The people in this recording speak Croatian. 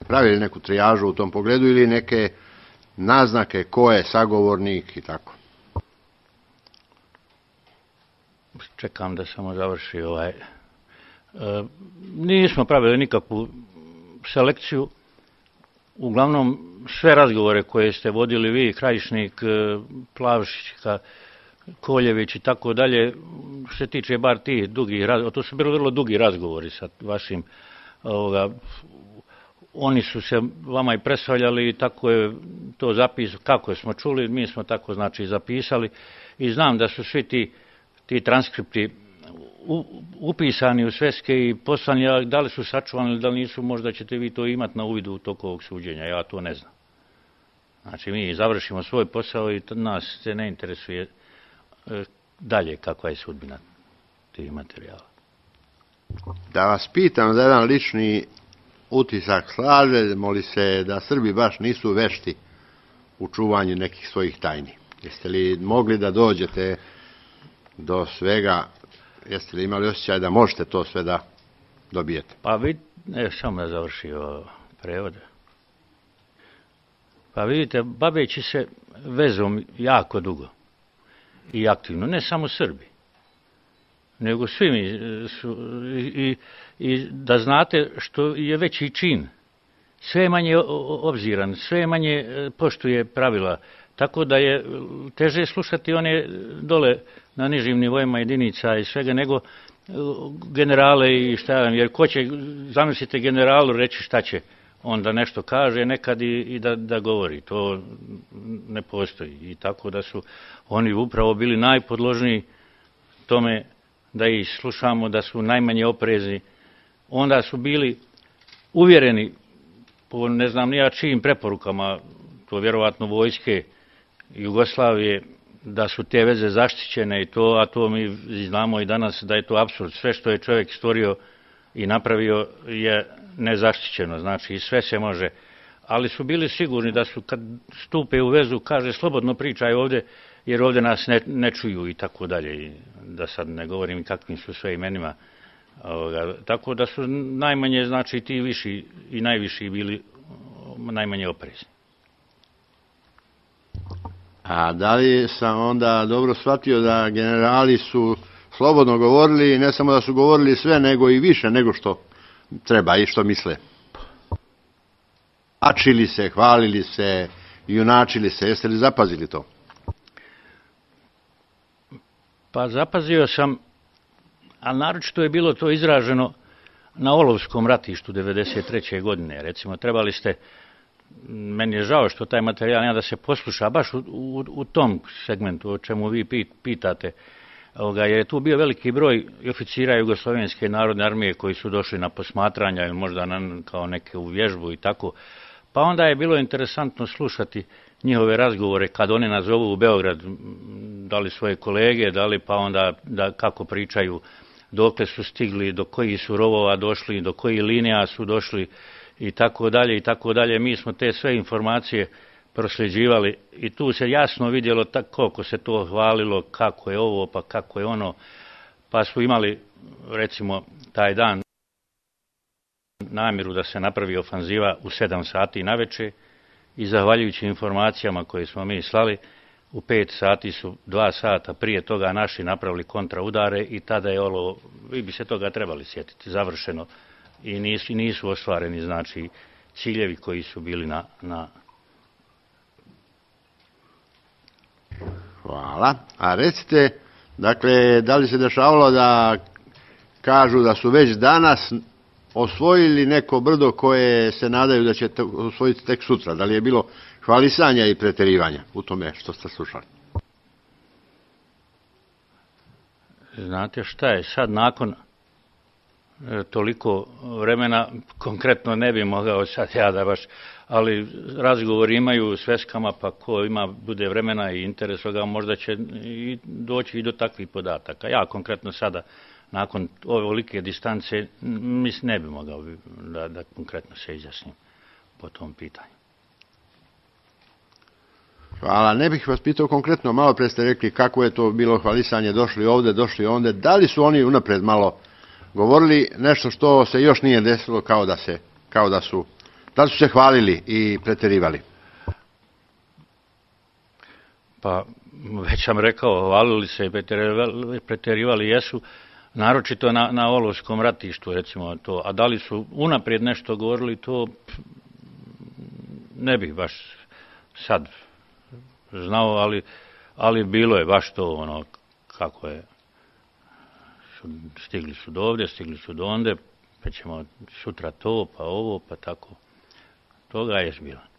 pravili neku trijažu u tom pogledu ili neke naznake ko je sagovornik i tako? Čekam da samo završi Nismo pravili nikakvu selekciju. Uglavnom, sve razgovore koje ste vodili vi, Krajišnik, Plavšić, Koljević i tako dalje, što se tiče bar tih dugih razgovora, to su bili vrlo dugi razgovori sa vašim, oni su se vama i predstavljali i tako je to zapisano, kako smo čuli, mi smo tako znači zapisali i znam da su svi ti transkripti upisani u sveske i poslani, a da li su sačuvani, da li nisu, možda ćete vi to imati na uvidu u toku ovog suđenja, ja to ne znam. Znači, mi završimo svoj posao i nas se ne interesuje dalje kakva je sudbina tih materijala. Da vas pitam za jedan lični utisak, slažemo li se da Srbi baš nisu vešti u čuvanju nekih svojih tajni? Jeste li mogli da dođete do svega? Jeste li imali osjećaj da možete to sve da dobijete? Pa samo da završio prevod. Pa vidite, baveći se vezom jako dugo i aktivno, ne samo Srbi, nego svi mi su, i da znate što je veći čin, sve manje obziran, sve manje poštuje pravila, tako da je teže slušati one dole na nižim nivoima jedinica i svega nego generale i šta ja, jer ko će, zamislite generalu reći šta će, onda nešto kaže nekad i da govori, to ne postoji i tako da su oni upravo bili najpodložniji tome da ih slušamo, da su najmanje oprezni, onda su bili uvjereni po ne znam nija čijim preporukama, to vjerovatno vojske Jugoslavije, da su te veze zaštićene i to, a to mi znamo i danas da je to apsurd. Sve što je čovjek stvorio i napravio je nezaštićeno, znači sve se može. Ali su bili sigurni da su kad stupe u vezu, kaže slobodno pričaj ovdje, jer ovdje nas ne čuju i tako dalje. I da sad ne govorim kakvim su sve imenima. Tako da su najmanje, znači ti viši i najviši bili najmanje oprezni. A da li sam onda dobro shvatio da generali su slobodno govorili, ne samo da su govorili sve, nego i više nego što treba i što misle? Ačili se, hvalili se, junačili se, jeste li zapazili to? Pa zapazio sam, a naročito je bilo to izraženo na Olovskom ratištu 1993. godine. Recimo, trebali ste, meni je žao što taj materijal nema da se posluša, baš u tom segmentu o čemu vi pitate, jer je tu bio veliki broj oficira Jugoslovenske narodne armije koji su došli na posmatranja ili možda kao neke u vježbu i tako. Pa onda je bilo interesantno slušati njihove razgovore kad oni nazovu u Beograd, da li svoje kolege, da li pa onda kako pričaju, dokle su stigli, do kojih su rovova došli, do kojih linija su došli i tako dalje i tako dalje. Mi smo te sve informacije prosljeđivali i tu se jasno vidjelo koliko se to hvalilo, kako je ovo, pa kako je ono. Pa su imali, recimo, taj dan namjeru da se napravi ofanziva u 7 sati navečer i zahvaljujući informacijama koje smo mi slali, u 5 sati su 2 sata prije toga naši napravili kontraudare i tada je ovo, vi bi se toga trebali sjetiti, završeno i nisu ostvareni, znači, ciljevi koji su bili na... Hvala. A recite, dakle, da li se dešavalo da kažu da su već danas osvojili neko brdo koje se nadaju da će osvojiti tek sutra? Da li je bilo hvalisanja i preterivanja u tome što ste slušali? Znate šta je, sad nakon toliko vremena, konkretno ne bi mogao sad ja da baš, ali razgovori imaju s veskama, pa ko bude vremena i interesa ga, možda će i doći i do takvih podataka. Ja konkretno sada, nakon ovolike distance, mislim ne bi mogao da konkretno se izjasnim po tom pitanju. Hvala. Ne bih vas pitao konkretno, malo pre ste rekli kako je to bilo hvalisanje, došli ovde, došli onde. Da li su oni unapred malo govorili nešto što se još nije desilo kao da su Da li su se hvalili i preterivali? Pa, već sam rekao, hvalili se i preterivali jesu, naročito na Olovskom ratištu, recimo to. A da li su unaprijed nešto govorili, to ne bih baš sad znao, ali bilo je baš to ono kako je. Stigli su do ovdje, stigli su do onde, pa ćemo sutra to, pa ovo, pa tako. Toga je bilo.